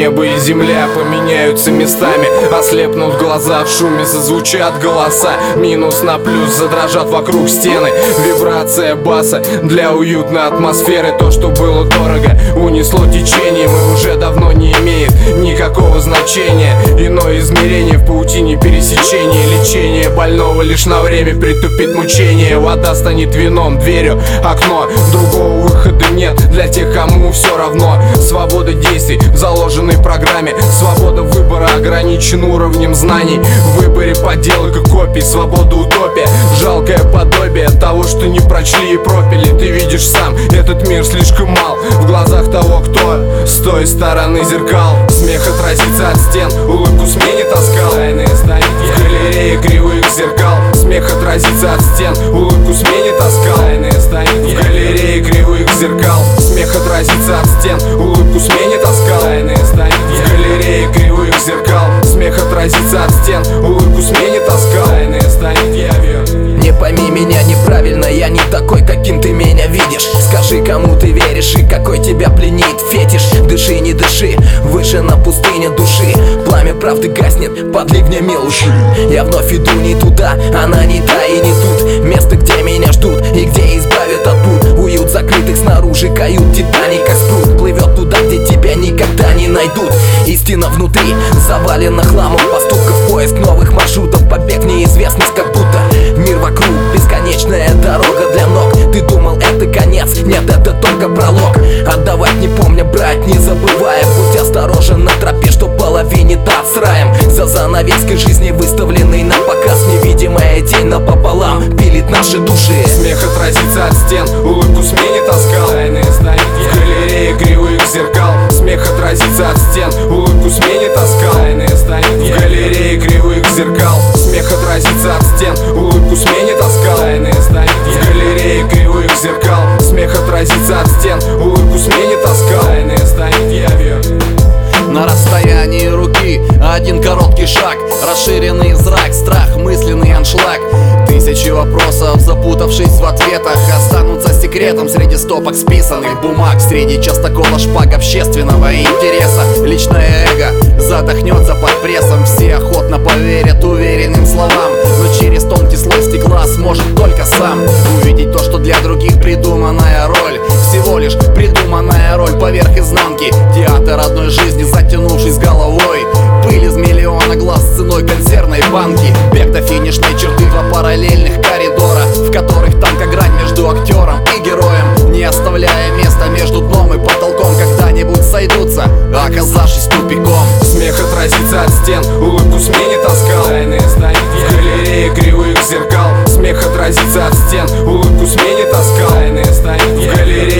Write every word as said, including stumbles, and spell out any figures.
небо и земля поменяются местами, ослепнут глаза, в шуме зазвучат голоса. Минус на плюс, задрожат вокруг стены. Вибрация баса для уютной атмосферы. То, что было дорого, унесло течением и уже давно не имеет никакого значения. Иное измерение в паутине пересечения. Лечение больного лишь на время притупит мучение. Вода станет вином, дверью окно. Другого выхода нет для тех, кому все равно. Свобода действий в заложенной программе. Свобода выбора ограничена уровнем знаний. В выборе подделок и копий. Свобода утопия, жалкое подобие того, что не прочли и пропили. Ты видишь сам, этот мир слишком мал в глазах того, кто с той стороны зеркал. Смех отразится от стен, улыбку сменит оскал. В галерее кривых зеркал. Смех отразится от стен, улыбку сменит оскал. В галерее кривых зеркал. Смех отразится от стен, улыбку сменит оскал. В галерее кривых зеркал. Смех отразится от стен, улыбку сменит оскал. Не пойми меня неправильно, я не такой, каким ты меня видишь. Скажи, кому ты веришь и какой тебя пленит фетиш. Дыши, не дыши, выше на пустыне души. Пламя правды гаснет под ливнями лжи. Я вновь иду не туда, она не та и не тут. Место, где меня ждут и где избавят от пут. Уют закрытых снаружи кают Титаник, как спрут. Плывет туда, где тебя никогда не найдут. Истина внутри завалена хламом поступков. Поиск новых маршрутов, побег в неизвестность, как будто мир вокруг бесконечная дорога для ног. Ты думал, это конец? Нет, это только пролог. Отдавать не помня, брать не забывая. Будь осторожен на тропе, что половине да с раем. За занавеской жизни выставленный на показ. Невидимая тень напополам пилит наши души. Смех отразится от стен, улыбку сменит оскал. В галерее кривых зеркал. Смех отразится от стен, улыбку сменит оскал. В галерее кривых зеркал. Смех отразится от стен, улыбку сменит оскал. В галерее кривых зеркал. Смех отразится от стен, улыбку сменит оскал. На расстоянии руки один короткий шаг, расширенный зрак, страх, мысленный аншлаг. Тысячи вопросов, запутавшись в ответах, останутся секретом среди стопок списанных бумаг. Среди частокола шпаг общественного интереса. Личное эго задохнется под прессом. Все охотно поверят уверенным словам, но через тонкий слой стекла сможет только сам увидеть то, что для других придуманная роль. Всего лишь придуманная роль поверх изнанки. Театр одной жизни, затянувшись головой. Пыль из миллиона глаз ценой консервной банки. Бег до финишной черты, два параллельных коридора, в которых тонка грань между актером и героем, не оставляя места между дном и потолком. Когда-нибудь сойдутся, оказавшись тупиком. Смех отразится от стен, улыбку сменит оскал. В галерее кривых зеркал. Смех отразится от стен, улыбку сменит оскал. В галерее